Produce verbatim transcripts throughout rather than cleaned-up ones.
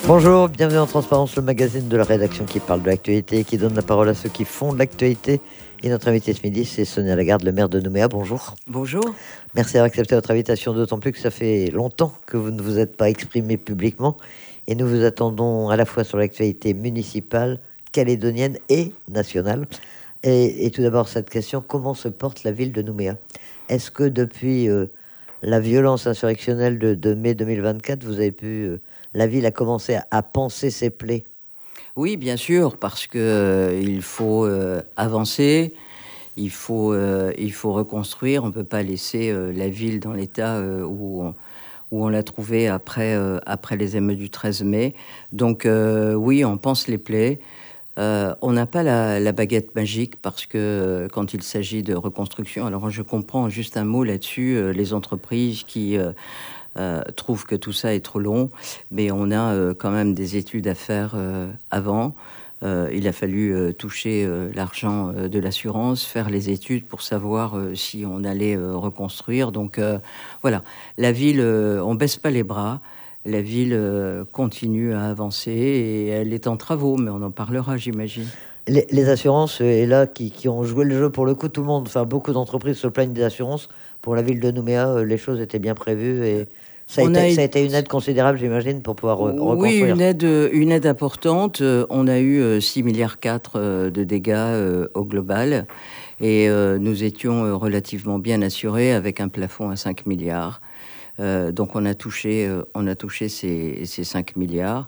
Bonjour, bienvenue en Transparence, le magazine de la rédaction qui parle de l'actualité et qui donne la parole à ceux qui font de l'actualité. Et notre invité ce midi, c'est Sonia Lagarde, le maire de Nouméa. Bonjour. Bonjour. Merci d'avoir accepté notre invitation, d'autant plus que ça fait longtemps que vous ne vous êtes pas exprimé publiquement. Et nous vous attendons à la fois sur l'actualité municipale, calédonienne et nationale. Et, et tout d'abord, cette question, comment se porte la ville de Nouméa? Est-ce que depuis euh, la violence insurrectionnelle de, de mai deux mille vingt-quatre, vous avez pu... Euh, la ville a commencé à, à panser ses plaies? Oui, bien sûr, parce que euh, il faut euh, avancer, il faut, euh, il faut reconstruire. On ne peut pas laisser euh, la ville dans l'état euh, où on, où on l'a trouvée après, euh, après les émeutes du treize mai. Donc euh, oui, on pense les plaies. Euh, on n'a pas la, la baguette magique parce que euh, quand il s'agit de reconstruction, alors je comprends juste un mot là-dessus, euh, les entreprises qui euh, euh, trouvent que tout ça est trop long, mais on a euh, quand même des études à faire euh, avant. Euh, il a fallu euh, toucher euh, l'argent euh, de l'assurance, faire les études pour savoir euh, si on allait euh, reconstruire. Donc euh, voilà, la ville, euh, on baisse pas les bras. La ville euh, continue à avancer et elle est en travaux, mais on en parlera, j'imagine. Les, les assurances, euh, et là, qui, qui ont joué le jeu pour le coup, tout le monde, enfin beaucoup d'entreprises se plaignent des assurances. Pour la ville de Nouméa, euh, les choses étaient bien prévues et ça a On a été, ça a été- été une aide considérable, j'imagine, pour pouvoir re- Oui, une reconstruire. aide, une aide importante. Euh, On a eu euh, six virgule quatre milliards euh, de dégâts euh, au global et euh, nous étions euh, relativement bien assurés avec un plafond à cinq milliards. Euh, donc on a touché, euh, on a touché ces, ces cinq milliards.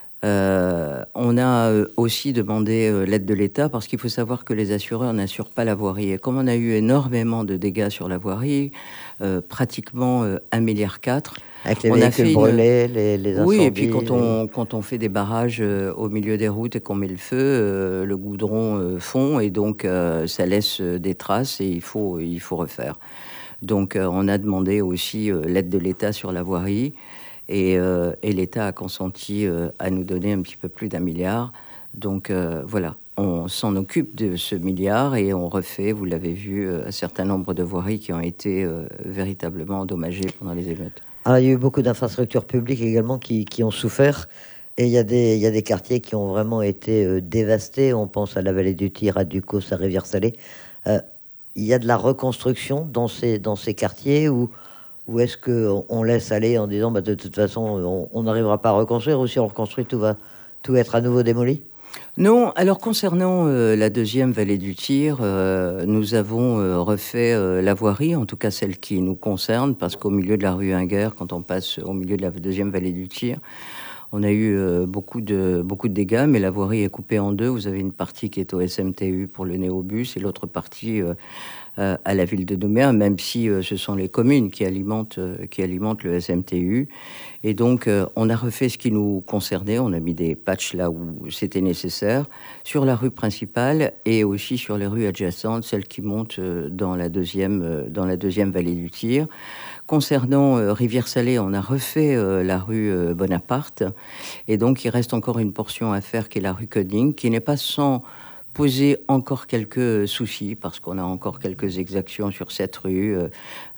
Euh, on a euh, aussi demandé euh, l'aide de l'État parce qu'il faut savoir que les assureurs n'assurent pas la voirie. Et comme on a eu énormément de dégâts sur la voirie, euh, pratiquement euh, un virgule quatre milliard, Avec les on a véhicules fait une... brûlés, les, les Oui, et puis incendies. quand les- on, quand on fait des barrages euh, au milieu des routes et qu'on met le feu, euh, le goudron euh, fond et donc euh, ça laisse euh, des traces et il faut, il faut refaire. Donc euh, on a demandé aussi euh, l'aide de l'État sur la voirie et, euh, et l'État a consenti euh, à nous donner un petit peu plus d'un milliard. Donc euh, voilà, on s'en occupe de ce milliard et on refait, vous l'avez vu, euh, un certain nombre de voiries qui ont été euh, véritablement endommagées pendant les émeutes. Alors, il y a eu beaucoup d'infrastructures publiques également qui, qui ont souffert. Et il y a des, il y a des quartiers qui ont vraiment été euh, dévastés. On pense à la vallée du Tir, à Ducos, à Rivière-Salée. Euh, il y a de la reconstruction dans ces, dans ces quartiers ou, ou est-ce qu'on on laisse aller en disant bah, de toute façon on on n'arrivera pas à reconstruire, ou si on reconstruit tout va tout être à nouveau démoli? Non, alors concernant euh, la deuxième vallée du Tir, euh, nous avons euh, refait euh, la voirie, en tout cas celle qui nous concerne, parce qu'au milieu de la rue Hunger, quand on passe au milieu de la deuxième vallée du Tir, on a eu euh, beaucoup de, beaucoup de dégâts, mais la voirie est coupée en deux. Vous avez une partie qui est au S M T U pour le néobus et l'autre partie euh, euh, à la ville de Nouméa, même si euh, ce sont les communes qui alimentent, euh, qui alimentent le S M T U. Et donc, euh, on a refait ce qui nous concernait. On a mis des patchs là où c'était nécessaire, sur la rue principale et aussi sur les rues adjacentes, celles qui montent euh, dans la deuxième, euh, dans la deuxième vallée du Tir. Concernant euh, Rivière-Salée, on a refait euh, la rue euh, Bonaparte. Et donc, il reste encore une portion à faire qui est la rue Coding, qui n'est pas sans poser encore quelques soucis, parce qu'on a encore quelques exactions sur cette rue, euh,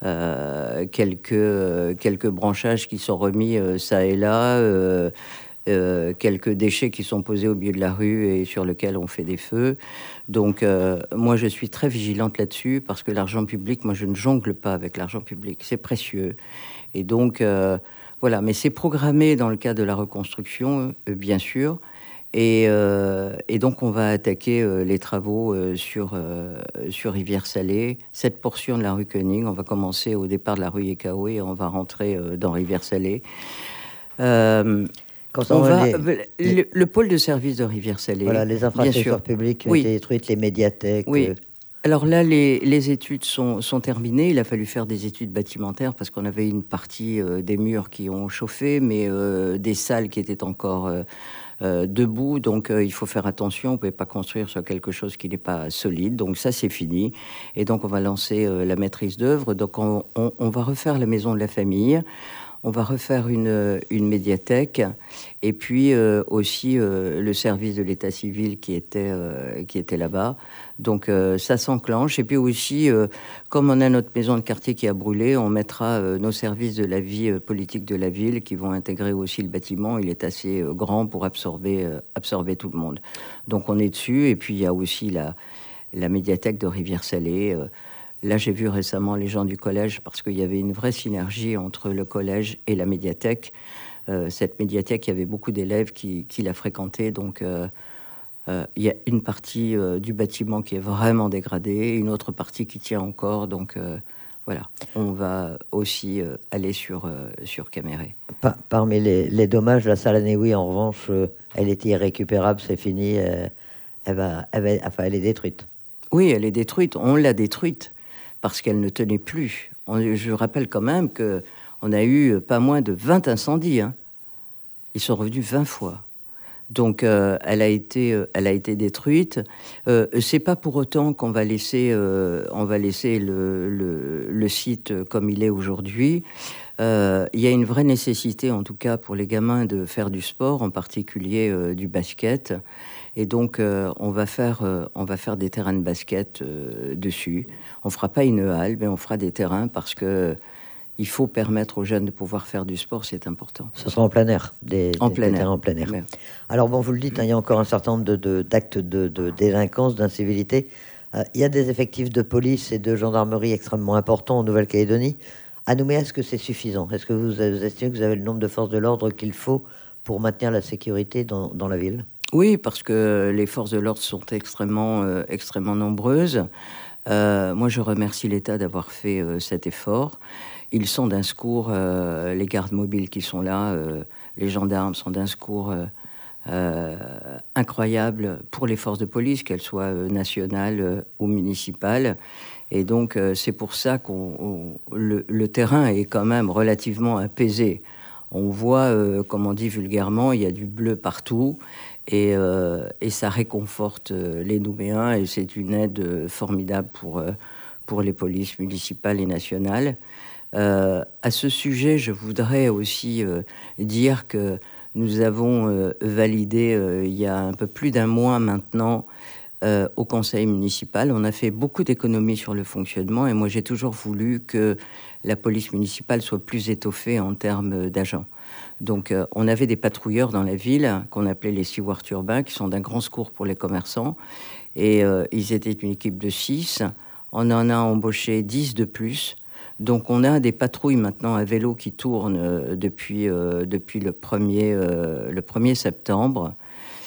euh, quelques, euh, quelques branchages qui sont remis euh, ça et là, euh, euh, quelques déchets qui sont posés au milieu de la rue et sur lesquels on fait des feux. Donc, euh, moi, je suis très vigilante là-dessus, parce que l'argent public, moi, je ne jongle pas avec l'argent public. C'est précieux. Et donc, euh, voilà. Mais c'est programmé dans le cadre de la reconstruction, euh, bien sûr. Et, euh, et donc, on va attaquer euh, les travaux euh, sur, euh, sur Rivière-Salée. Cette portion de la rue Koenig, on va commencer au départ de la rue Ekao et on va rentrer euh, dans Rivière-Salée. Euh, Quand on on va, les, le, les- le pôle de service de Rivière-Salée, voilà, les bien sûr. infrastructures publiques qui ont été Oui, détruites, les médiathèques. oui. euh, Alors là, les, les études sont, sont terminées. Il a fallu faire des études bâtimentaires parce qu'on avait une partie euh, des murs qui ont chauffé, mais euh, des salles qui étaient encore euh, euh, debout. Donc euh, il faut faire attention. On ne pouvait pas construire sur quelque chose qui n'est pas solide. Donc ça, c'est fini. Et donc on va lancer euh, la maîtrise d'œuvre. Donc on, on, on va refaire la maison de la famille. On va refaire une, une médiathèque et puis euh, aussi euh, le service de l'état civil qui était, euh, qui était là-bas. Donc euh, ça s'enclenche. Et puis aussi, euh, comme on a notre maison de quartier qui a brûlé, on mettra euh, nos services de la vie euh, politique de la ville qui vont intégrer aussi le bâtiment. Il est assez euh, grand pour absorber, euh, absorber tout le monde. Donc on est dessus. Et puis il y a aussi la, la médiathèque de Rivière-Salée. Euh, Là, j'ai vu récemment les gens du collège parce qu'il y avait une vraie synergie entre le collège et la médiathèque. Euh, cette médiathèque, il y avait beaucoup d'élèves qui, qui la fréquentaient. Donc, euh, euh, il y a une partie euh, du bâtiment qui est vraiment dégradée, une autre partie qui tient encore. Donc, euh, voilà, on va aussi euh, aller sur, euh, sur Caméré. Par, parmi les, les dommages, la salle Anéouï, en revanche, euh, elle est irrécupérable, c'est fini. Euh, elle, va, elle, va, enfin, elle est détruite. Oui, elle est détruite. On l'a détruite parce qu'elle ne tenait plus. On, je rappelle quand même qu'on a eu pas moins de vingt incendies. Hein. Ils sont revenus vingt fois. Donc, euh, elle, a été, euh, elle a été détruite. Euh, c'est pas pour autant qu'on va laisser, euh, on va laisser le, le, le site comme il est aujourd'hui. Euh, il y a une vraie nécessité, en tout cas pour les gamins, de faire du sport, en particulier euh, du basket. Et donc, euh, on, va faire, euh, on va faire des terrains de basket euh, dessus. On ne fera pas une halle, mais on fera des terrains parce que il faut permettre aux jeunes de pouvoir faire du sport, c'est important. Ce sera en plein air, des, en des, plein des air. terrains en plein air. Mais... Alors, bon, vous le dites, hein, il y a encore un certain nombre de, de, d'actes de, de délinquance, d'incivilité. Euh, il y a des effectifs de police et de gendarmerie extrêmement importants en Nouvelle-Calédonie. À Nouméa, est-ce que c'est suffisant? Est-ce que vous, vous estimez que vous avez le nombre de forces de l'ordre qu'il faut pour maintenir la sécurité dans, dans la ville? Oui, parce que les forces de l'ordre sont extrêmement, euh, extrêmement nombreuses. Euh, moi, je remercie l'État d'avoir fait euh, cet effort. Ils sont d'un secours, euh, les gardes mobiles qui sont là, euh, les gendarmes sont d'un secours euh, euh, incroyable pour les forces de police, qu'elles soient euh, nationales euh, ou municipales. Et donc, euh, c'est pour ça que le, le terrain est quand même relativement apaisé. On voit, euh, comme on dit vulgairement, il y a du bleu partout. Et, euh, et ça réconforte euh, les Nouméens et c'est une aide euh, formidable pour, euh, pour les polices municipales et nationales. Euh, à ce sujet, je voudrais aussi euh, dire que nous avons euh, validé euh, il y a un peu plus d'un mois maintenant euh, au conseil municipal. On a fait beaucoup d'économies sur le fonctionnement et moi j'ai toujours voulu que la police municipale soit plus étoffée en termes d'agents. Donc, euh, on avait des patrouilleurs dans la ville qu'on appelait les stewards urbains, qui sont d'un grand secours pour les commerçants. Et euh, ils étaient une équipe de six. On en a embauché dix de plus. Donc, on a des patrouilles maintenant à vélo qui tournent euh, depuis, euh, depuis le premier, euh, le premier septembre,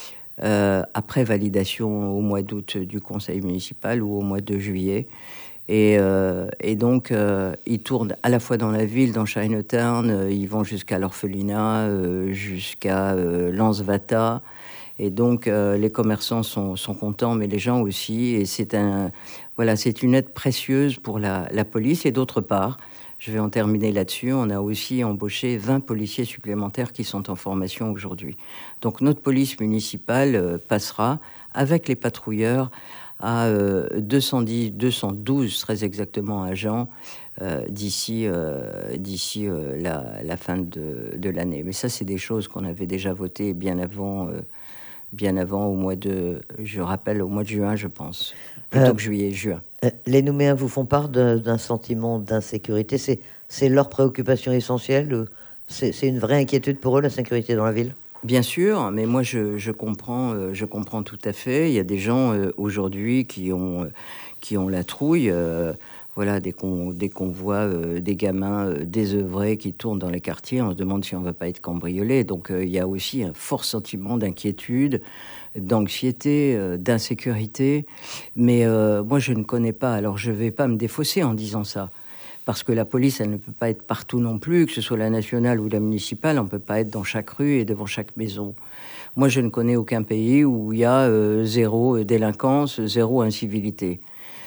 euh, après validation au mois d'août du conseil municipal ou au mois de juillet. Et, euh, et donc, euh, ils tournent à la fois dans la ville, dans Chinatown, euh, ils vont jusqu'à l'orphelinat, euh, jusqu'à euh, Lansvata. Et donc, euh, les commerçants sont, sont contents, mais les gens aussi. Et c'est un, voilà, c'est une aide précieuse pour la, la police. Et d'autre part, je vais en terminer là-dessus, on a aussi embauché vingt policiers supplémentaires qui sont en formation aujourd'hui. Donc, notre police municipale euh, passera, avec les patrouilleurs, à euh, deux cent dix, deux cent douze très exactement agents euh, d'ici, euh, d'ici euh, la, la fin de, de l'année. Mais ça, c'est des choses qu'on avait déjà votées bien avant, euh, bien avant au mois de, je rappelle, au mois de juin, je pense, plutôt euh, que juillet, juin. Euh, les Nouméens vous font part de, d'un sentiment d'insécurité. C'est, c'est leur préoccupation essentielle. C'est, c'est une vraie inquiétude pour eux, la sécurité dans la ville? Bien sûr, mais moi je, je, comprends, euh, je comprends tout à fait. Il y a des gens euh, aujourd'hui qui ont, euh, qui ont la trouille. Euh, voilà, dès qu'on, dès qu'on voit euh, des gamins euh, désœuvrés qui tournent dans les quartiers, on se demande si on ne va pas être cambriolé. Donc euh, il y a aussi un fort sentiment d'inquiétude, d'anxiété, euh, d'insécurité. Mais euh, moi je ne connais pas, alors je ne vais pas me défausser en disant ça. Parce que la police, elle ne peut pas être partout non plus, que ce soit la nationale ou la municipale, on ne peut pas être dans chaque rue et devant chaque maison. Moi, je ne connais aucun pays où il y a euh, zéro délinquance, zéro incivilité.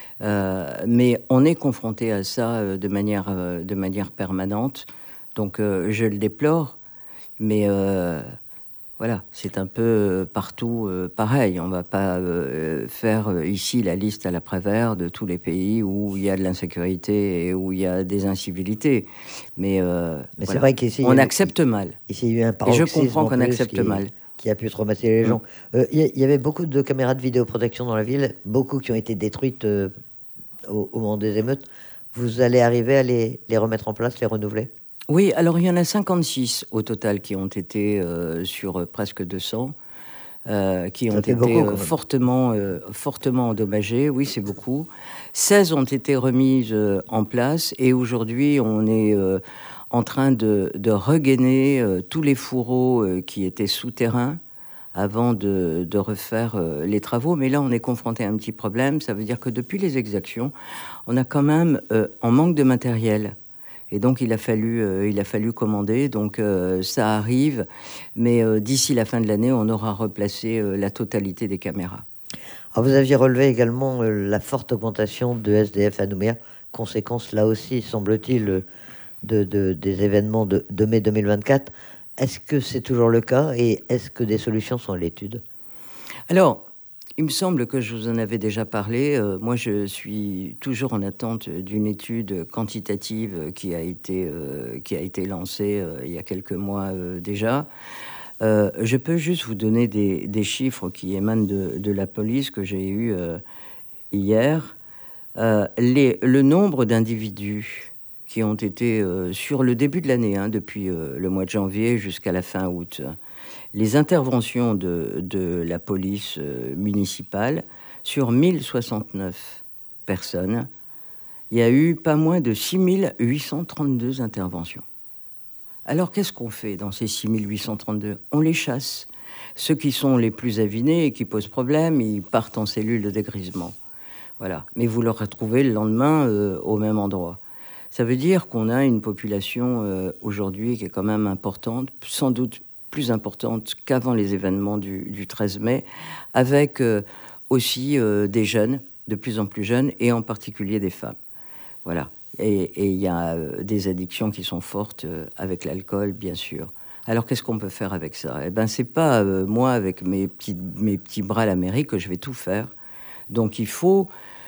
Euh, mais on est confronté à ça euh, de manière, euh, de manière permanente. Donc, euh, je le déplore, mais euh, Voilà, c'est un peu partout euh, pareil. On ne va pas euh, faire euh, ici la liste à l'après-vert de tous les pays où il y a de l'insécurité et où il y a des incivilités. Mais, euh, Mais c'est voilà, vrai qu'ici, il y on a eu, accepte mal. ici, il y a eu un Et je paroxysme comprends en qu'on plus accepte qui, mal. qui a pu traumatiser les Mm. gens. Euh, Il y, a- il y avait beaucoup de caméras de vidéoprotection dans la ville, beaucoup qui ont été détruites euh, au, au moment des émeutes. Vous allez arriver à les, les remettre en place, les renouveler? Oui, alors il y en a cinquante-six au total qui ont été euh, sur euh, presque deux cents. Euh, qui ont Ça fait été beaucoup euh, quand même. fortement, euh, fortement endommagées. Oui, c'est beaucoup. seize ont été remises euh, en place et aujourd'hui, on est euh, en train de, de regainer euh, tous les fourreaux euh, qui étaient souterrains avant de, de refaire euh, les travaux. Mais là, on est confronté à un petit problème. Ça veut dire que depuis les exactions, on a quand même euh, en manque de matériel. Et donc, il a fallu, euh, il a fallu commander. Donc, euh, ça arrive. Mais euh, d'ici la fin de l'année, on aura replacé euh, la totalité des caméras. Alors, vous aviez relevé également euh, la forte augmentation de S D F à Nouméa, conséquence là aussi, semble-t-il, euh, de, de- des événements de, de mai deux mille vingt-quatre. Est-ce que c'est toujours le cas et est-ce que des solutions sont à l'étude? Alors, il me semble que je vous en avais déjà parlé. Euh, moi, je suis toujours en attente d'une étude quantitative qui a été, euh, qui a été lancée euh, il y a quelques mois euh, déjà. Euh, je peux juste vous donner des, des chiffres qui émanent de, de la police que j'ai eu euh, hier. Euh, les, le nombre d'individus qui ont été euh, sur le début de l'année, hein, depuis euh, le mois de janvier jusqu'à la fin août, les interventions de, de la police euh, municipale, sur mille soixante-neuf personnes, il y a eu pas moins de six mille huit cent trente-deux interventions. Alors qu'est-ce qu'on fait dans ces six mille huit cent trente-deux? On les chasse. Ceux qui sont les plus avinés et qui posent problème, ils partent en cellule de dégrisement. Voilà. Mais vous le retrouvez le lendemain euh, au même endroit. Ça veut dire qu'on a une population euh, aujourd'hui qui est quand même importante, sans doute plus importante qu'avant les événements du, du treize mai, avec euh, aussi euh, des jeunes, de plus en plus jeunes, et en particulier des femmes. Voilà. Et il y a euh, des addictions qui sont fortes euh, avec l'alcool, bien sûr. Alors, qu'est-ce qu'on peut faire avec ça? Eh bien, c'est pas euh, moi, avec mes petits, mes petits bras à la mairie, que je vais tout faire. Donc, il faut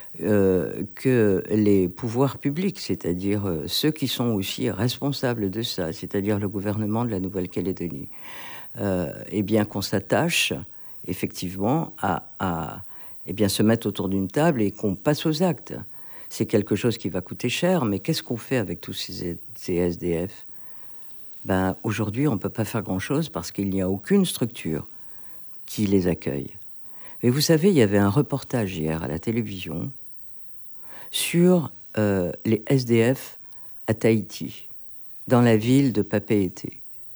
euh, que les pouvoirs publics, c'est-à-dire euh, ceux qui sont aussi responsables de ça, c'est-à-dire le gouvernement de la Nouvelle-Calédonie, euh, eh bien, qu'on s'attache effectivement à, à eh bien, se mettre autour d'une table et qu'on passe aux actes. C'est quelque chose qui va coûter cher, mais qu'est-ce qu'on fait avec tous ces, ces S D F? Ben, aujourd'hui, on ne peut pas faire grand-chose parce qu'il n'y a aucune structure qui les accueille. Mais vous savez, il y avait un reportage hier à la télévision sur euh, les S D F à Tahiti, dans la ville de Papeete.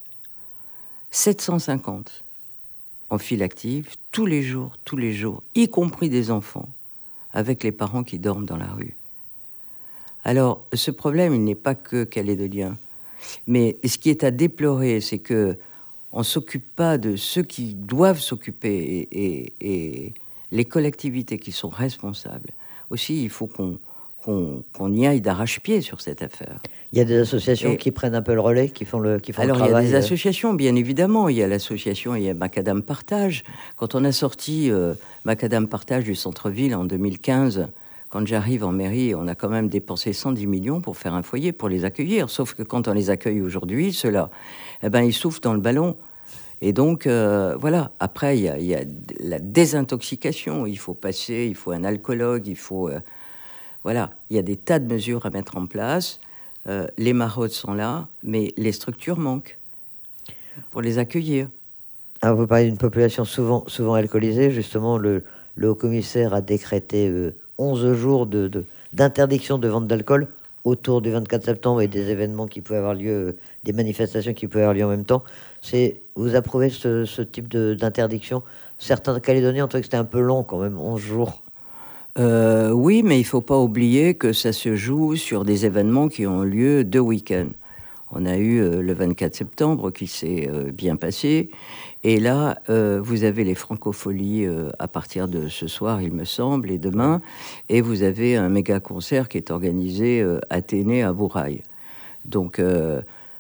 sept cent cinquante en file active, tous les jours, tous les jours, y compris des enfants, avec les parents qui dorment dans la rue. Alors, ce problème, il n'est pas que calédonien. Mais ce qui est à déplorer, c'est que on ne s'occupe pas de ceux qui doivent s'occuper et, et, et les collectivités qui sont responsables. Aussi, il faut qu'on qu'on, qu'on y aille d'arrache-pied sur cette affaire. Il y a des associations Et qui prennent un peu le relais, qui font le, qui font alors, le il y a travail. des euh. associations, bien évidemment. Il y a l'association, il y a Macadam Partage. Quand on a sorti euh, Macadam Partage du centre-ville en deux mille quinze, quand j'arrive en mairie, on a quand même dépensé cent dix millions pour faire un foyer, pour les accueillir. Sauf que quand on les accueille aujourd'hui, ceux-là, eh ben, ils souffrent dans le ballon. Et donc, euh, voilà. Après, il y, a, il y a la désintoxication. Il faut passer, il faut un alcoologue, il faut... Euh, voilà. Il y a des tas de mesures à mettre en place. Euh, les maraudes sont là, mais les structures manquent pour les accueillir. Alors, vous parlez d'une population souvent, souvent alcoolisée. Justement, le, le haut-commissaire a décrété euh, onze jours de, de- d'interdiction de vente d'alcool autour du vingt-quatre septembre et des événements qui pouvaient avoir lieu, euh, des manifestations qui pouvaient avoir lieu en même temps. C'est, vous approuvez ce, ce type de- d'interdiction? Certains Calédoniens ont trouvé que c'était un peu long quand même, onze jours. Euh, oui, mais il ne faut pas oublier que ça se joue sur des événements qui ont lieu deux week-ends. On a eu euh, le vingt-quatre septembre qui s'est euh, bien passé. Et là, euh, vous avez les francopholies euh, à partir de ce soir, il me semble, et demain. Et vous avez un méga concert qui est organisé euh, à Athénée, à Bourail. Donc, euh,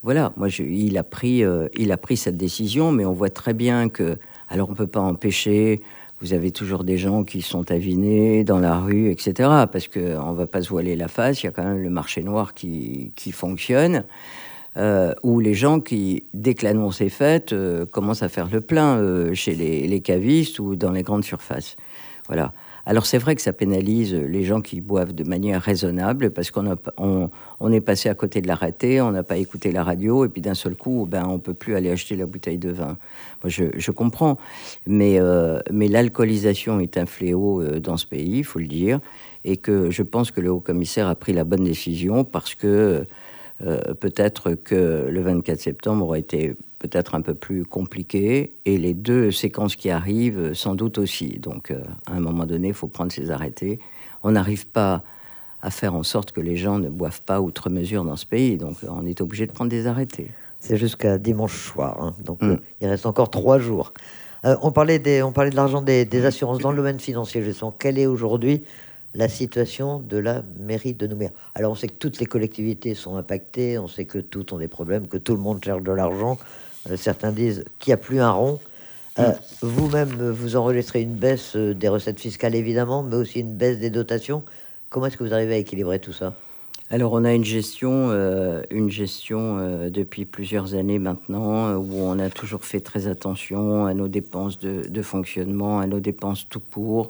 voilà, moi, je, il, a pris, euh, il a pris cette décision, mais on voit très bien que... Alors, on ne peut pas empêcher... Vous avez toujours des gens qui sont avinés dans la rue, et cetera. Parce qu'on ne va pas se voiler la face, il y a quand même le marché noir qui, qui fonctionne. Euh, ou les gens qui, dès que l'annonce est faite, euh, commencent à faire le plein euh, chez les, les cavistes ou dans les grandes surfaces. Voilà. Alors c'est vrai que ça pénalise les gens qui boivent de manière raisonnable parce qu'on a, on, on est passé à côté de l'arrêté, on n'a pas écouté la radio et puis d'un seul coup, ben, on ne peut plus aller acheter la bouteille de vin. Moi, je, je comprends, mais, euh, mais l'alcoolisation est un fléau euh, dans ce pays, il faut le dire, et que je pense que le haut-commissaire a pris la bonne décision parce que euh, peut-être que le vingt-quatre septembre aurait été peut-être un peu plus compliqué, et les deux séquences qui arrivent, sans doute aussi. Donc, euh, à un moment donné, il faut prendre ses arrêtés. On n'arrive pas à faire en sorte que les gens ne boivent pas outre mesure dans ce pays, donc on est obligé de prendre des arrêtés. C'est jusqu'à dimanche soir, hein. Donc mm. euh, il reste encore trois jours. Euh, on, parlait des, on parlait de l'argent des, des assurances dans le domaine financier, justement. Quelle est aujourd'hui la situation de la mairie de Nouméa? Alors on sait que toutes les collectivités sont impactées, on sait que toutes ont des problèmes, que tout le monde cherche de l'argent. Euh, certains disent qu'il n'y a plus un rond. Euh, vous-même, vous enregistrez une baisse euh, des recettes fiscales, évidemment, mais aussi une baisse des dotations. Comment est-ce que vous arrivez à équilibrer tout ça? Alors, on a une gestion, euh, une gestion euh, depuis plusieurs années maintenant, où on a toujours fait très attention à nos dépenses de, de fonctionnement, à nos dépenses tout court.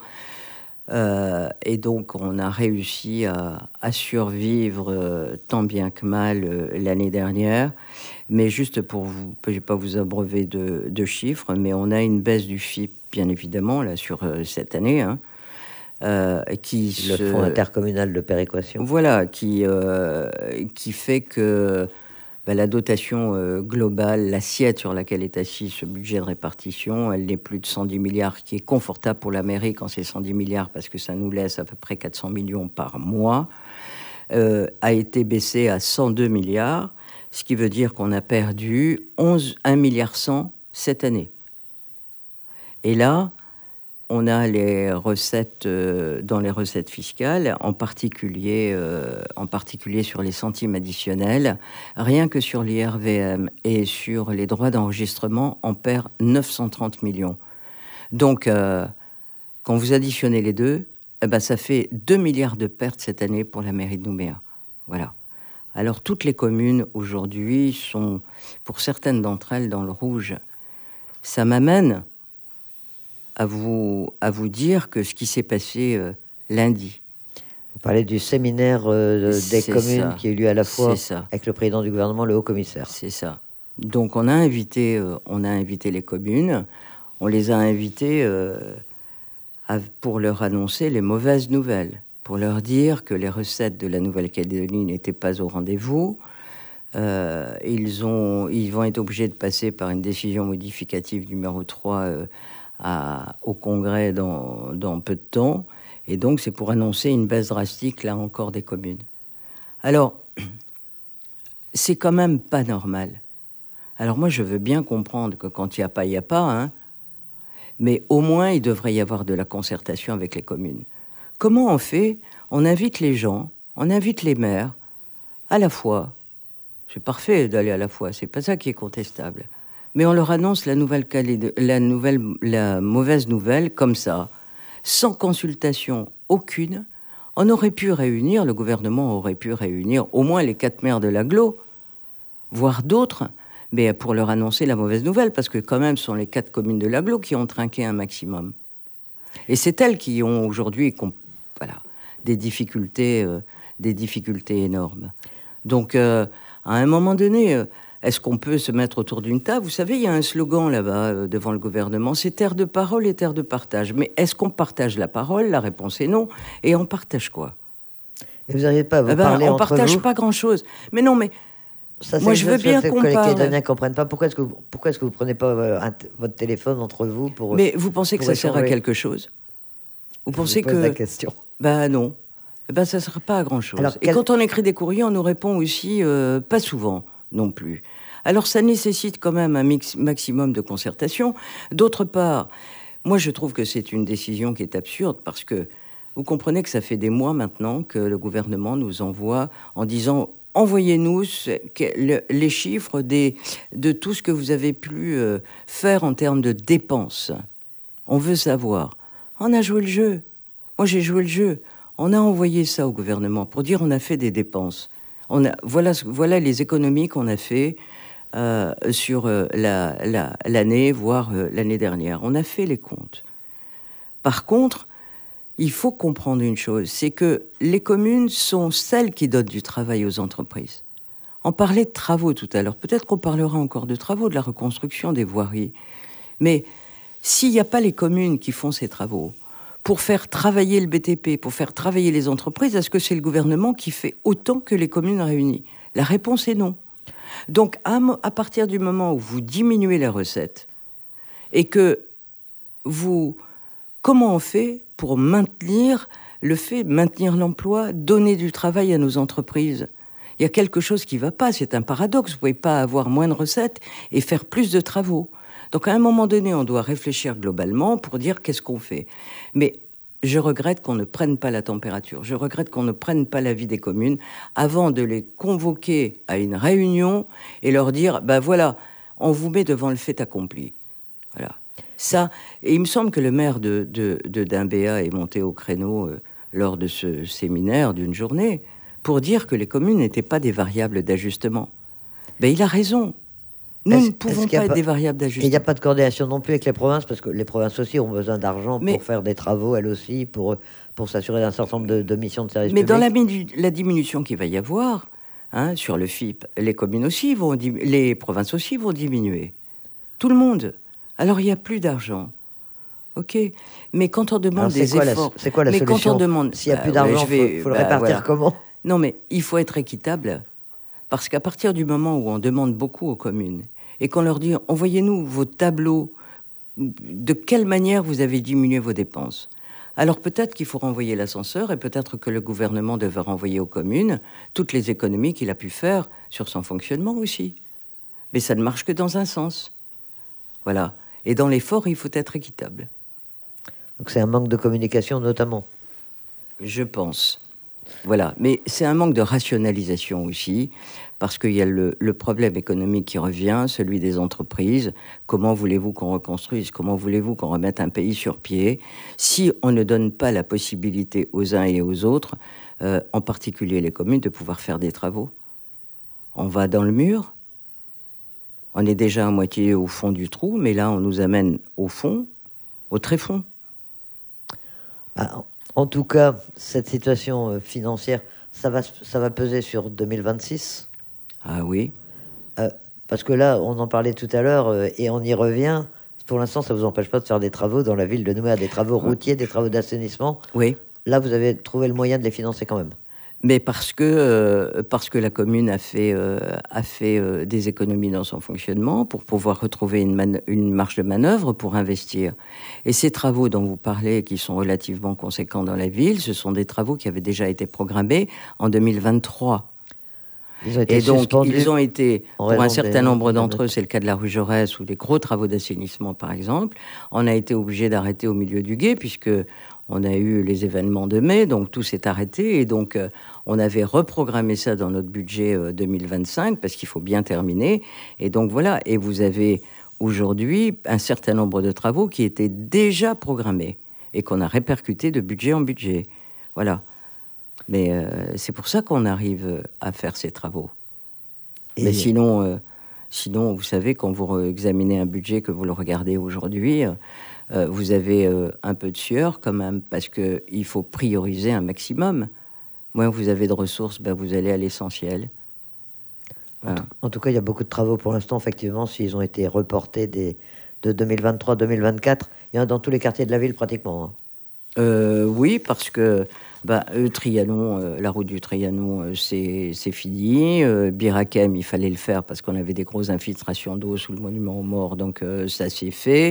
Euh, et donc, on a réussi à, à survivre euh, tant bien que mal euh, l'année dernière. Mais juste pour vous, je ne vais pas vous abreuver de, de chiffres, mais on a une baisse du F I P, bien évidemment, là, sur euh, cette année, hein, euh, qui le se... fonds intercommunal de péréquation. Voilà, qui, euh, qui fait que ben, la dotation euh, globale, l'assiette sur laquelle est assis ce budget de répartition, elle n'est plus de cent dix milliards, qui est confortable pour la mairie quand c'est cent dix milliards, parce que ça nous laisse à peu près quatre cents millions par mois, euh, a été baissée à cent deux milliards, ce qui veut dire qu'on a perdu onze, un virgule cent milliard cette année. Et là, on a les recettes, euh, dans les recettes fiscales, en particulier, euh, en particulier sur les centimes additionnels. Rien que sur l'I R V M et sur les droits d'enregistrement, on perd neuf cent trente millions. Donc, euh, quand vous additionnez les deux, eh ben, ça fait deux milliards de pertes cette année pour la mairie de Nouméa. Voilà. Alors, toutes les communes, aujourd'hui, sont, pour certaines d'entre elles, dans le rouge. Ça m'amène à vous, à vous dire que ce qui s'est passé euh, lundi. Vous parlez du séminaire euh, des communes ça. qui a eu lieu à la fois avec le président du gouvernement, le haut-commissaire. C'est ça. Donc on a invité, euh, on a invité les communes, on les a invités euh, à, pour leur annoncer les mauvaises nouvelles, pour leur dire que les recettes de la Nouvelle-Calédonie n'étaient pas au rendez-vous. Euh, ils, ont, ils vont être obligés de passer par une décision modificative numéro trois euh, À, au Congrès dans, dans peu de temps. Et donc, c'est pour annoncer une baisse drastique, là encore, des communes. Alors, c'est quand même pas normal. Alors moi, je veux bien comprendre que quand il n'y a pas, il n'y a pas, hein, mais au moins, il devrait y avoir de la concertation avec les communes. Comment on fait? On invite les gens, on invite les maires, à la fois. C'est parfait d'aller à la fois, c'est pas ça qui est contestable. Mais on leur annonce la, nouvelle la, nouvelle, la mauvaise nouvelle comme ça, sans consultation aucune. On aurait pu réunir, le gouvernement aurait pu réunir au moins les quatre maires de l'agglo, voire d'autres, mais pour leur annoncer la mauvaise nouvelle, parce que quand même, ce sont les quatre communes de l'agglo qui ont trinqué un maximum. Et c'est elles qui ont aujourd'hui voilà, des difficultés, euh, des difficultés énormes. Donc, euh, à un moment donné... Euh, Est-ce qu'on peut se mettre autour d'une table? Vous savez, il y a un slogan là-bas euh, devant le gouvernement, c'est terre de parole et terre de partage. Mais est-ce qu'on partage la parole? La réponse est non. Et on partage quoi? Et vous n'arrivez pas à vous eh ben, parler on entre vous? On partage pas grand-chose. Mais non, mais ça, moi je veux bien qu'on parle. Les Calédoniens ne comprennent pas. Pourquoi est-ce que vous, pourquoi est-ce que vous prenez pas euh, un, votre téléphone entre vous pour? Mais vous pensez que ça échanger. sert à quelque chose? Vous Je pensez vous pose que la question. Ben non. Eh ben ça ne sert pas à grand-chose. Alors, quel... Et quand on écrit des courriers, on nous répond aussi euh, pas souvent non plus. Alors, ça nécessite quand même un mix, maximum de concertation. D'autre part, moi, je trouve que c'est une décision qui est absurde parce que vous comprenez que ça fait des mois maintenant que le gouvernement nous envoie en disant envoyez-nous ce- que- le- les chiffres des, de tout ce que vous avez pu euh, faire en termes de dépenses. On veut savoir. On a joué le jeu. Moi, j'ai joué le jeu. On a envoyé ça au gouvernement pour dire on a fait des dépenses. On a, voilà, ce- voilà les économies qu'on a fait euh, sur euh, la, la- l'année, voire euh, l'année dernière. On a fait les comptes. Par contre, il faut comprendre une chose, c'est que les communes sont celles qui donnent du travail aux entreprises. On parlait de travaux tout à l'heure. Peut-être qu'on parlera encore de travaux, de la reconstruction des voiries. Mais s'il n'y a pas les communes qui font ces travaux, pour faire travailler le B T P, pour faire travailler les entreprises, est-ce que c'est le gouvernement qui fait autant que les communes réunies? La réponse est non. Donc, à, à partir du moment où vous diminuez les recettes et que vous... Comment on fait pour maintenir le fait, maintenir l'emploi, donner du travail à nos entreprises? Il y a quelque chose qui ne va pas, c'est un paradoxe. Vous ne pouvez pas avoir moins de recettes et faire plus de travaux. Donc à un moment donné, on doit réfléchir globalement pour dire qu'est-ce qu'on fait. Mais je regrette qu'on ne prenne pas la température. Je regrette qu'on ne prenne pas l'avis des communes avant de les convoquer à une réunion et leur dire, ben voilà, on vous met devant le fait accompli. Voilà. Ça, et il me semble que le maire de, de, de Dimbéa est monté au créneau euh, lors de ce séminaire d'une journée pour dire que les communes n'étaient pas des variables d'ajustement. Ben, il a raison. Nous Est-ce- ne pouvons est-ce qu'il y pas a être pas- des variables Et il n'y d'ajustement. a pas de coordination non plus avec les provinces, parce que les provinces aussi ont besoin d'argent Mais- pour faire des travaux, elles aussi, pour, pour s'assurer d'un certain nombre de, de missions de service Mais public. dans la, minu- la diminution qu'il va y avoir, hein, sur le F I P, les communes aussi vont dim- les provinces aussi vont diminuer. Tout le monde. Alors il n'y a plus d'argent. Ok, mais quand on demande Alors, c'est des quoi la- efforts, c'est quoi la mais solution? quand on demande, S'il n'y a bah plus ouais, d'argent, je vais- il faut, le bah répartir voilà. comment? Non, mais il faut être équitable, parce qu'à partir du moment où on demande beaucoup aux communes et qu'on leur dit envoyez-nous vos tableaux, de quelle manière vous avez diminué vos dépenses. Alors peut-être qu'il faut renvoyer l'ascenseur et peut-être que le gouvernement devrait renvoyer aux communes toutes les économies qu'il a pu faire sur son fonctionnement aussi. Mais ça ne marche que dans un sens. Voilà. Et dans l'effort, il faut être équitable. Donc c'est un manque de communication notamment. Je pense. Voilà. Mais c'est un manque de rationalisation aussi, parce qu'il y a le, le problème économique qui revient, celui des entreprises. Comment voulez-vous qu'on reconstruise? Comment voulez-vous qu'on remette un pays sur pied si on ne donne pas la possibilité aux uns et aux autres, euh, en particulier les communes, de pouvoir faire des travaux? On va dans le mur. On est déjà à moitié au fond du trou, mais là, on nous amène au fond, au très fond. Ah, en tout cas, cette situation euh, financière, ça va, ça va peser sur deux mille vingt-six. Ah oui. Euh, parce que là, on en parlait tout à l'heure euh, et on y revient. Pour l'instant, ça ne vous empêche pas de faire des travaux dans la ville de Nouméa, des travaux routiers, des travaux d'assainissement. Oui. Là, vous avez trouvé le moyen de les financer quand même. Mais parce que, euh, parce que la commune a fait, euh, a fait euh, des économies dans son fonctionnement pour pouvoir retrouver une, man- une marge de manœuvre pour investir. Et ces travaux dont vous parlez, qui sont relativement conséquents dans la ville, ce sont des travaux qui avaient déjà été programmés en deux mille vingt-trois. Ils ont été Et donc, suspendus ils ont été, en pour un raison certain des- nombre des d'entre eux, émeutes. c'est le cas de la rue Jaurès ou des gros travaux d'assainissement, par exemple, on a été obligé d'arrêter au milieu du gué, puisque on a eu les événements de mai, donc tout s'est arrêté. Et donc, euh, on avait reprogrammé ça dans notre budget euh, deux mille vingt-cinq, parce qu'il faut bien terminer. Et donc, voilà. Et vous avez aujourd'hui un certain nombre de travaux qui étaient déjà programmés et qu'on a répercutés de budget en budget. Voilà. Mais euh, c'est pour ça qu'on arrive à faire ces travaux. Et- Mais sinon, euh, sinon, vous savez, quand vous examinez un budget, que vous le regardez aujourd'hui, euh, euh, vous avez euh, un peu de sueur quand même, parce qu'il faut prioriser un maximum. Moins vous avez de ressources, ben, vous allez à l'essentiel. En tout, en tout cas, il y a beaucoup de travaux pour l'instant, effectivement, s'ils ont été reportés des, de deux mille vingt-trois à deux mille vingt-quatre. Il y en a dans tous les quartiers de la ville, pratiquement. hein. Euh, oui, parce que bah, euh, Trianon, euh, la route du Trianon, euh, c'est c'est fini. Euh, Birakem, il fallait le faire parce qu'on avait des grosses infiltrations d'eau sous le monument aux morts, donc euh, ça s'est fait.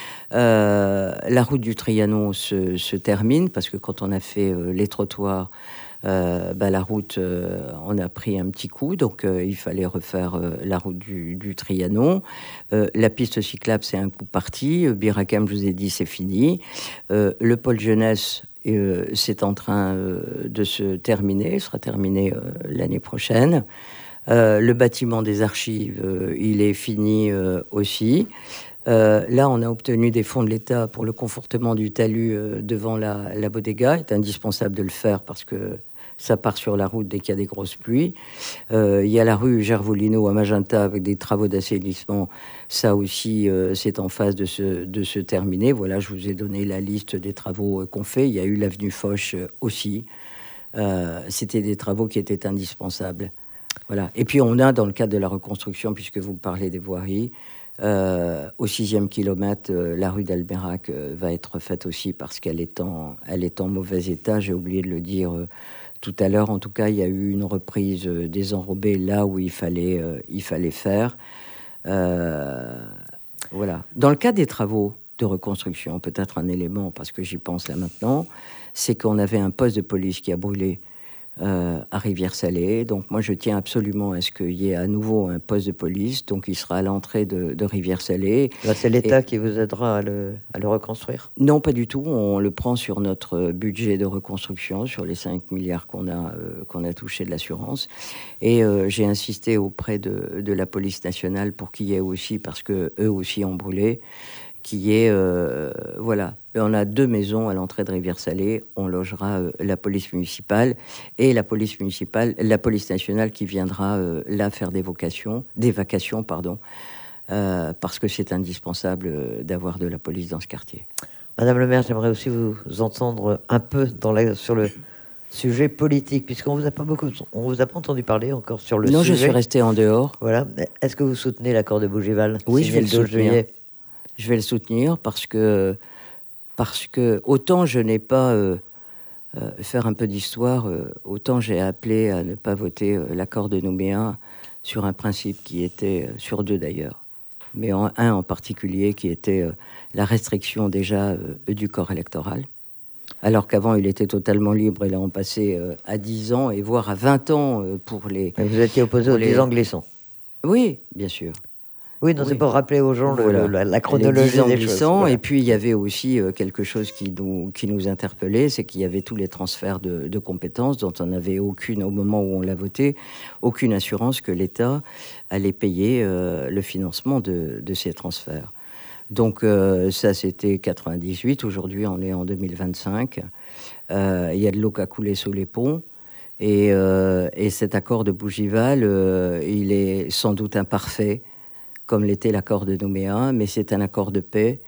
Euh, la route du Trianon se, se termine parce que quand on a fait euh, les trottoirs, euh, bah, la route, euh, on a pris un petit coup, donc euh, il fallait refaire euh, la route du, du Trianon. Euh, la piste cyclable, c'est un coup parti. Euh, Birakem, je vous ai dit, c'est fini. Euh, le pôle jeunesse, euh, c'est en train euh, de se terminer, sera terminé euh, l'année prochaine. Euh, le bâtiment des archives, euh, il est fini euh, aussi. Euh, là, on a obtenu des fonds de l'État pour le confortement du talus euh, devant la, la bodega. Il est indispensable de le faire parce que ça part sur la route dès qu'il y a des grosses pluies. Euh, il y a la rue Gervolino à Magenta avec des travaux d'assainissement. Ça aussi, euh, c'est en phase de se, de se terminer. Voilà, je vous ai donné la liste des travaux euh, qu'on fait. Il y a eu l'avenue Foch euh, aussi. Euh, c'était des travaux qui étaient indispensables. Voilà. Et puis on a, dans le cadre de la reconstruction, puisque vous parlez des voiries, euh, au sixième kilomètre, euh, la rue d'Alberac euh, va être faite aussi parce qu'elle est en, elle est en mauvais état. J'ai oublié de le dire euh, tout à l'heure. En tout cas, il y a eu une reprise euh, des enrobés là où il fallait, euh, il fallait faire. Euh, voilà. Dans le cas des travaux de reconstruction, peut-être un élément, parce que j'y pense là maintenant, c'est qu'on avait un poste de police qui a brûlé Euh, à Rivière-Salée. Donc moi, je tiens absolument à ce qu'il y ait à nouveau un poste de police. Donc il sera à l'entrée de, de Rivière-Salée. Là, c'est l'État Et... qui vous aidera à le, à le reconstruire? Non, pas du tout. On le prend sur notre budget de reconstruction, sur les cinq milliards qu'on a, euh, qu'on a touché de l'assurance. Et euh, j'ai insisté auprès de, de la police nationale pour qu'il y ait aussi, parce que eux aussi ont brûlé, qui est, euh, voilà, on a deux maisons à l'entrée de Rivière-Salée, on logera euh, la police municipale et la police municipale, la police nationale qui viendra euh, là faire des vocations, des vacations, pardon, euh, parce que c'est indispensable euh, d'avoir de la police dans ce quartier. Madame le maire, j'aimerais aussi vous entendre un peu dans la, sur le sujet politique, puisqu'on vous a pas beaucoup, on vous a pas entendu parler encore sur le non, sujet. Non, je suis resté en dehors. Voilà. Est-ce que vous soutenez l'accord de Bougival? Oui, je vais le soutenir. Je vais le soutenir parce que, parce que autant je n'ai pas, euh, euh, faire un peu d'histoire, euh, autant j'ai appelé à ne pas voter euh, l'accord de Nouméa sur un principe qui était, euh, sur deux d'ailleurs, mais en, un en particulier qui était euh, la restriction déjà euh, du corps électoral, alors qu'avant il était totalement libre et là on passait euh, à dix ans et voire à vingt ans euh, pour les... Et vous étiez opposé aux les... dix ans glissants? Oui, bien sûr. Oui, non, oui. C'est pour rappeler aux gens voilà. le, le, la chronologie des choses. Voilà. Et puis, il y avait aussi euh, quelque chose qui nous, qui nous interpellait, c'est qu'il y avait tous les transferts de, de compétences dont on n'avait aucune, au moment où on l'a voté, aucune assurance que l'État allait payer euh, le financement de, de ces transferts. Donc, euh, ça, c'était quatre-vingt-dix-huit. Aujourd'hui, on est en deux mille vingt-cinq. Euh, il y a de l'eau qui a coulé sous les ponts. Et, euh, et cet accord de Bougival, euh, il est sans doute imparfait, comme l'était l'accord de Nouméa, mais c'est un accord de paix.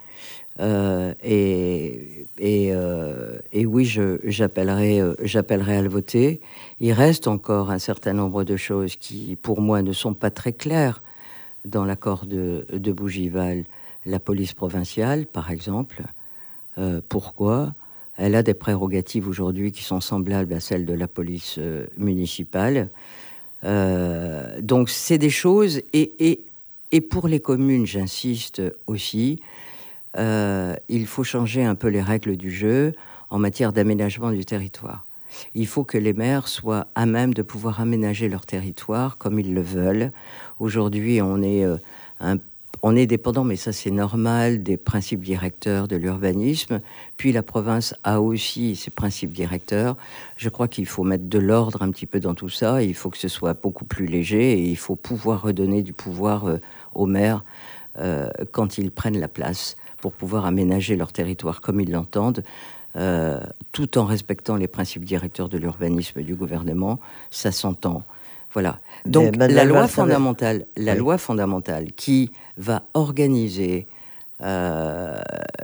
Euh, et, et, euh, et oui, je, j'appellerai, euh, j'appellerai à le voter. Il reste encore un certain nombre de choses qui, pour moi, ne sont pas très claires dans l'accord de, de Bougival. La police provinciale, par exemple, euh, pourquoi ? Elle a des prérogatives aujourd'hui qui sont semblables à celles de la police euh, municipale. Euh, donc, c'est des choses... Et, et, Et pour les communes, j'insiste aussi, euh, il faut changer un peu les règles du jeu en matière d'aménagement du territoire. Il faut que les maires soient à même de pouvoir aménager leur territoire comme ils le veulent. Aujourd'hui, on est, euh, un, on est dépendant, mais ça c'est normal, des principes directeurs de l'urbanisme. Puis la province a aussi ses principes directeurs. Je crois qu'il faut mettre de l'ordre un petit peu dans tout ça. Il faut que ce soit beaucoup plus léger et il faut pouvoir redonner du pouvoir euh, aux maires euh, quand ils prennent la place pour pouvoir aménager leur territoire comme ils l'entendent, euh, tout en respectant les principes directeurs de l'urbanisme du gouvernement. Ça s'entend. Voilà. Donc la loi fondamentale, la oui. loi fondamentale qui va organiser euh,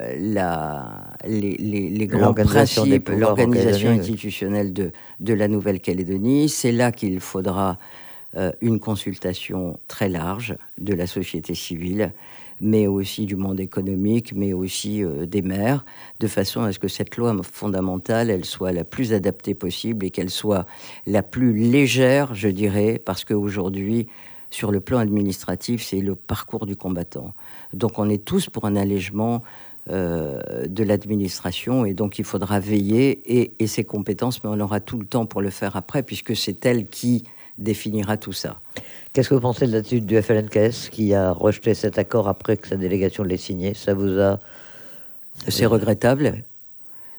la, les, les, les grands principes, l'organisation institutionnelle de, de la Nouvelle-Calédonie, c'est là qu'il faudra Euh, une consultation très large de la société civile, mais aussi du monde économique, mais aussi euh, des maires, de façon à ce que cette loi fondamentale, elle soit la plus adaptée possible et qu'elle soit la plus légère, je dirais, parce qu'aujourd'hui, sur le plan administratif, c'est le parcours du combattant. Donc on est tous pour un allègement euh, de l'administration, et donc il faudra veiller, et, et ses compétences, mais on aura tout le temps pour le faire après, puisque c'est elle qui définira tout ça. Qu'est-ce que vous pensez de l'attitude du F L N K S qui a rejeté cet accord après que sa délégation l'ait signé? Ça vous a... C'est regrettable.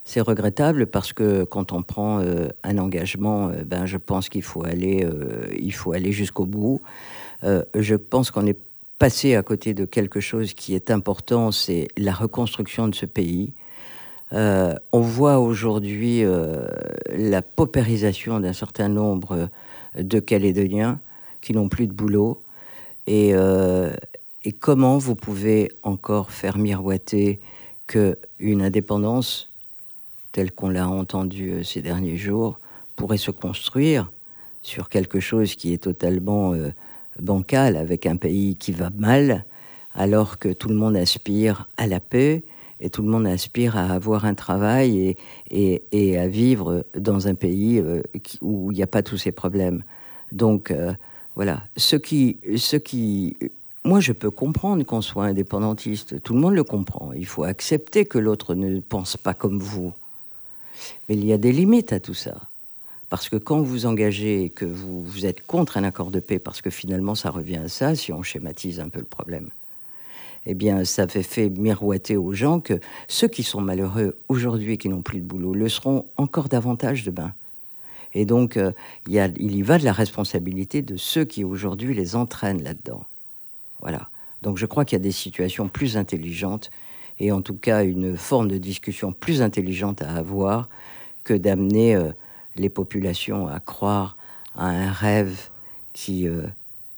C'est regrettable parce que quand on prend euh, un engagement, euh, ben, je pense qu'il faut aller, euh, il faut aller jusqu'au bout. Euh, je pense qu'on est passé à côté de quelque chose qui est important, c'est la reconstruction de ce pays. Euh, on voit aujourd'hui euh, la paupérisation d'un certain nombre de Calédoniens qui n'ont plus de boulot. Et, euh, et comment vous pouvez encore faire miroiter qu'une indépendance tel qu'on l'a entendu ces derniers jours, pourrait se construire sur quelque chose qui est totalement euh, bancal, avec un pays qui va mal, alors que tout le monde aspire à la paix, et tout le monde aspire à avoir un travail et, et, et à vivre dans un pays euh, qui, où il n'y a pas tous ces problèmes. Donc, euh, voilà. Ce qui... Ce qui Moi, je peux comprendre qu'on soit indépendantiste. Tout le monde le comprend. Il faut accepter que l'autre ne pense pas comme vous. Mais il y a des limites à tout ça. Parce que quand vous engagez et que vous, vous êtes contre un accord de paix, parce que finalement ça revient à ça, si on schématise un peu le problème, eh bien ça fait, fait miroiter aux gens que ceux qui sont malheureux aujourd'hui et qui n'ont plus de boulot le seront encore davantage demain. Et donc euh, il, y a, il y va de la responsabilité de ceux qui aujourd'hui les entraînent là-dedans. Voilà. Donc je crois qu'il y a des situations plus intelligentes et en tout cas une forme de discussion plus intelligente à avoir que d'amener euh, les populations à croire à un rêve qui euh,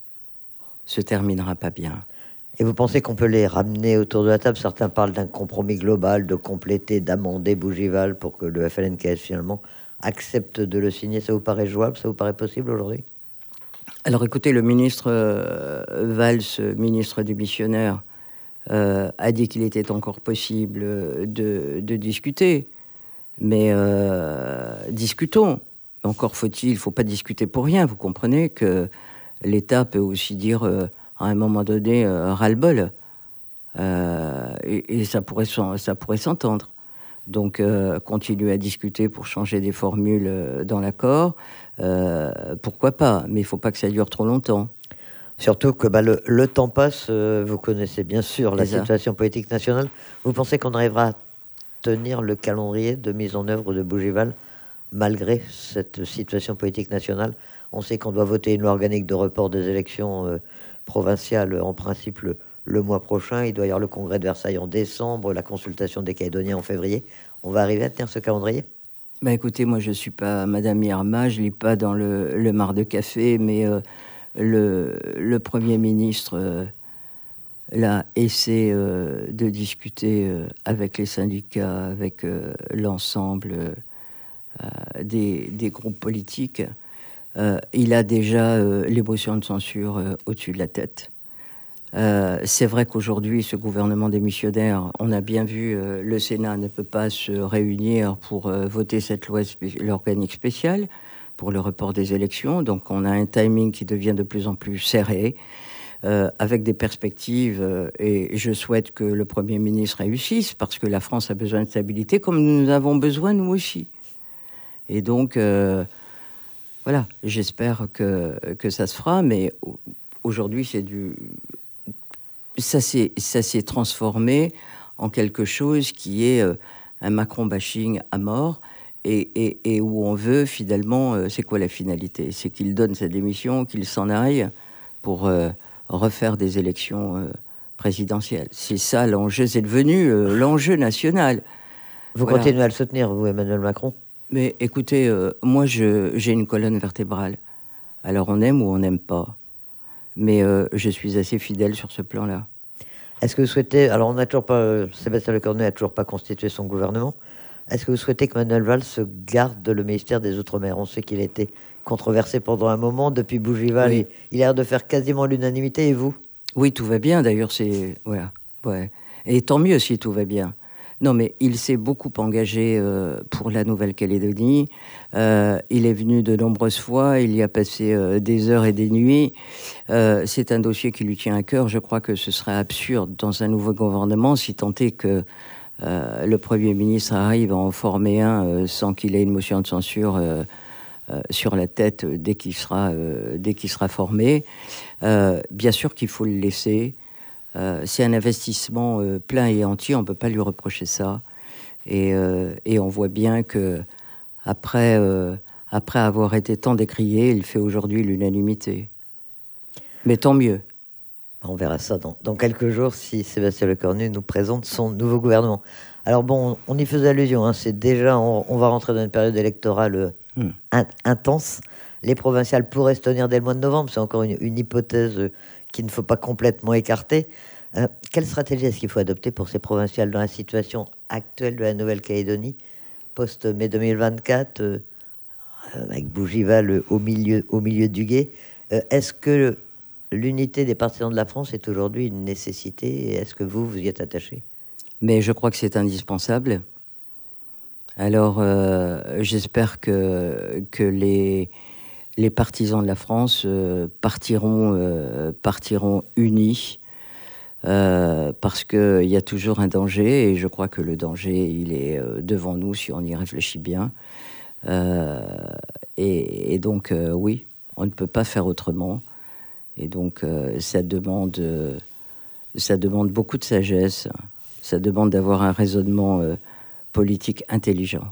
se terminera pas bien. Et vous pensez qu'on peut les ramener autour de la table? Certains parlent d'un compromis global, de compléter, d'amender Bougival pour que le F L N K S finalement accepte de le signer. Ça vous paraît jouable? Ça vous paraît possible aujourd'hui? Alors écoutez, le ministre euh, Valls, ministre du missionnaire, Euh, a dit qu'il était encore possible de, de discuter. Mais euh, discutons. Encore faut-il, il ne faut pas discuter pour rien. Vous comprenez que l'État peut aussi dire euh, à un moment donné euh, ras-le-bol. Euh, et, et ça pourrait, ça pourrait s'entendre. Donc euh, continuer à discuter pour changer des formules euh, dans l'accord, euh, pourquoi pas. Mais il ne faut pas que ça dure trop longtemps. Surtout que bah, le, le temps passe, euh, vous connaissez bien sûr la situation politique nationale. Vous pensez qu'on arrivera à tenir le calendrier de mise en œuvre de Bougival malgré cette situation politique nationale? On sait qu'on doit voter une loi organique de report des élections euh, provinciales en principe le, le mois prochain. Il doit y avoir le congrès de Versailles en décembre, la consultation des Calédoniens en février. On va arriver à tenir ce calendrier? Bah écoutez, moi je ne suis pas Madame Irma, je ne lis pas dans le, le mar de café, mais... Euh, Le, le Premier ministre euh, là, essaie euh, de discuter euh, avec les syndicats, avec euh, l'ensemble euh, des, des groupes politiques. Euh, il a déjà euh, les motions de censure euh, au-dessus de la tête. Euh, c'est vrai qu'aujourd'hui, ce gouvernement démissionnaire, on a bien vu, euh, le Sénat ne peut pas se réunir pour euh, voter cette loi, l'organique spéciale, pour le report des élections. Donc on a un timing qui devient de plus en plus serré, euh, avec des perspectives, euh, et je souhaite que le Premier ministre réussisse, parce que la France a besoin de stabilité, comme nous avons besoin, nous aussi. Et donc, euh, voilà, j'espère que, que ça se fera, mais aujourd'hui, c'est du... ça s'est, ça s'est transformé en quelque chose qui est euh, un Macron-bashing à mort, Et, et, et où on veut, finalement, euh, c'est quoi la finalité? C'est qu'il donne sa démission, qu'il s'en aille pour euh, refaire des élections euh, présidentielles. C'est ça l'enjeu, c'est devenu euh, l'enjeu national. Vous voilà. Continuez à le soutenir, vous, Emmanuel Macron? Mais écoutez, euh, moi, je, j'ai une colonne vertébrale. Alors on aime ou on n'aime pas. Mais euh, je suis assez fidèle sur ce plan-là. Est-ce que vous souhaitez... Alors, on n'a toujours pas... Sébastien Lecornu n'a toujours pas constitué son gouvernement. Est-ce que vous souhaitez que Manuel Valls se garde le ministère des Outre-mer? On sait qu'il a été controversé pendant un moment. Depuis Bougival, oui. il, il a l'air de faire quasiment l'unanimité. Et vous? Oui, tout va bien. D'ailleurs, c'est... Voilà. Ouais. Et tant mieux si tout va bien. Non, mais il s'est beaucoup engagé euh, pour la Nouvelle-Calédonie. Euh, il est venu de nombreuses fois. Il y a passé euh, des heures et des nuits. Euh, c'est un dossier qui lui tient à cœur. Je crois que ce serait absurde dans un nouveau gouvernement, si tant est que Euh, le Premier ministre arrive à en former un euh, sans qu'il ait une motion de censure euh, euh, sur la tête euh, dès qu'il sera, euh, dès qu'il sera formé. Euh, bien sûr qu'il faut le laisser. Euh, c'est un investissement euh, plein et entier, on ne peut pas lui reprocher ça. Et, euh, et on voit bien que après, euh, après avoir été tant décrié, il fait aujourd'hui l'unanimité. Mais tant mieux. On verra ça dans, dans quelques jours si Sébastien Lecornu nous présente son nouveau gouvernement. Alors bon, on y faisait allusion, hein, c'est déjà, on, on va rentrer dans une période électorale hmm. in, intense. Les provinciales pourraient se tenir dès le mois de novembre, c'est encore une, une hypothèse qu'il ne faut pas complètement écarter. Euh, quelle stratégie est-ce qu'il faut adopter pour ces provinciales dans la situation actuelle de la Nouvelle-Calédonie, post-mai deux mille vingt-quatre, euh, avec Bougival au milieu, au milieu du gué? euh, Est-ce que l'unité des partisans de la France est aujourd'hui une nécessité et est-ce que vous, vous y êtes attaché? Mais je crois que c'est indispensable. Alors, euh, j'espère que, que les, les partisans de la France euh, partiront, euh, partiront unis euh, parce qu'il y a toujours un danger et je crois que le danger, il est euh, devant nous si on y réfléchit bien. Euh, et, et donc, euh, oui, on ne peut pas faire autrement. Et donc, euh, ça demande, euh, ça demande beaucoup de sagesse. Ça demande d'avoir un raisonnement euh, politique intelligent.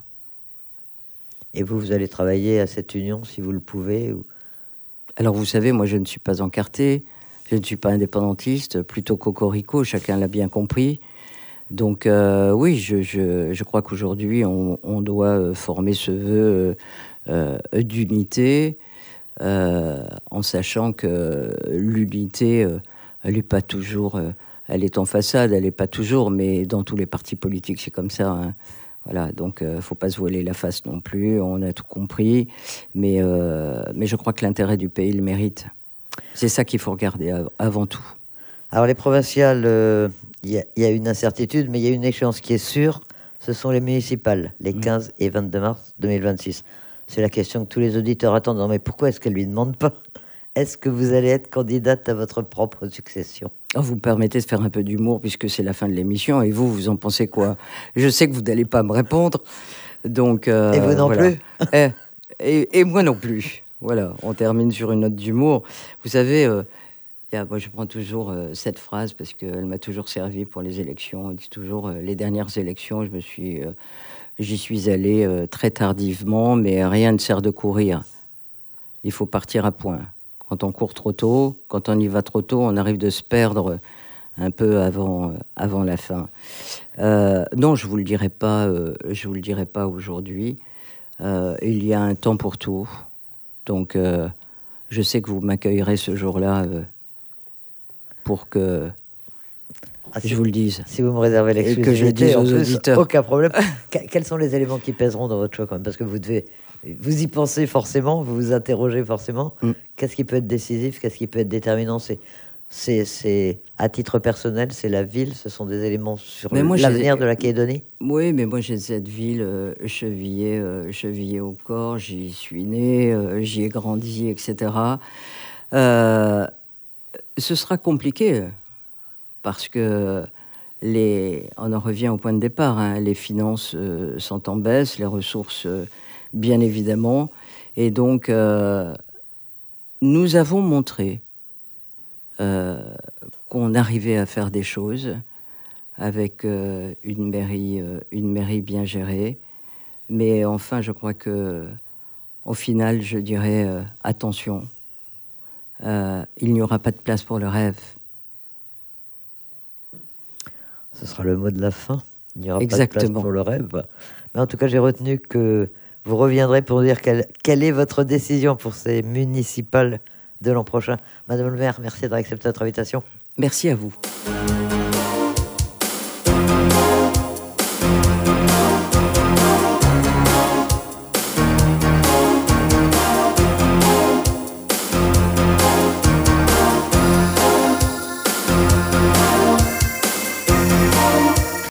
Et vous, vous allez travailler à cette union, si vous le pouvez ou... Alors, vous savez, moi, je ne suis pas encarté. Je ne suis pas indépendantiste, plutôt cocorico, chacun l'a bien compris. Donc, euh, oui, je, je, je crois qu'aujourd'hui, on, on doit former ce vœu euh, d'unité, Euh, en sachant que l'unité, euh, elle n'est pas toujours, euh, elle est en façade, elle n'est pas toujours, mais dans tous les partis politiques, c'est comme ça. Hein. Voilà, donc il euh, ne faut pas se voiler la face non plus, on a tout compris, mais, euh, mais je crois que l'intérêt du pays le mérite. C'est ça qu'il faut regarder av- avant tout. Alors les provinciales, il euh, y, y a une incertitude, mais il y a une échéance qui est sûre, ce sont les municipales, les quinze mmh. et vingt-deux mars deux mille vingt-six. C'est la question que tous les auditeurs attendent. Non, mais pourquoi est-ce qu'elle ne lui demande pas? Est-ce que vous allez être candidate à votre propre succession? Oh, vous me permettez de faire un peu d'humour puisque c'est la fin de l'émission. Et vous, vous en pensez quoi? Je sais que vous n'allez pas me répondre. Donc, euh, et vous non voilà. plus et, et, et moi non plus. Voilà, on termine sur une note d'humour. Vous savez, euh, y a, moi je prends toujours euh, cette phrase parce qu'elle m'a toujours servi pour les élections. On dit toujours, euh, les dernières élections, je me suis... Euh, J'y suis allé euh, très tardivement, mais rien ne sert de courir. Il faut partir à point. Quand on court trop tôt, quand on y va trop tôt, on arrive de se perdre un peu avant, euh, avant la fin. Euh, non, je vous le dirai pas. Euh, je vous le dirai pas aujourd'hui. Euh, il y a un temps pour tout. Donc, euh, je sais que vous m'accueillerez ce jour-là euh, pour que ah, si, je vous le dise. Si vous me réservez l'exclusivité, et que je le dise aux plus, auditeurs. Aucun problème. Quels sont les éléments qui pèseront dans votre choix quand même? Parce que vous devez, vous y pensez forcément, vous vous interrogez forcément. Mm. Qu'est-ce qui peut être décisif? Qu'est-ce qui peut être déterminant? C'est, c'est, c'est à titre personnel, c'est la ville. Ce sont des éléments sur l'avenir de la Calédonie. Oui, mais moi j'ai cette ville euh, chevillée, euh, chevillée au corps. J'y suis né, euh, j'y ai grandi, et cetera. Euh, ce sera compliqué. Parce que les, on en revient au point de départ, hein, les finances euh, sont en baisse, les ressources euh, bien évidemment, et donc euh, nous avons montré euh, qu'on arrivait à faire des choses avec euh, une mairie, euh, une mairie bien gérée, mais enfin je crois que au final je dirais euh, attention, euh, il n'y aura pas de place pour le rêve. Ce sera le mot de la fin. Il n'y aura Exactement. pas de place pour le rêve. Mais en tout cas, j'ai retenu que vous reviendrez pour dire quelle, quelle est votre décision pour ces municipales de l'an prochain. Madame le maire, merci d'avoir accepté notre invitation. Merci à vous.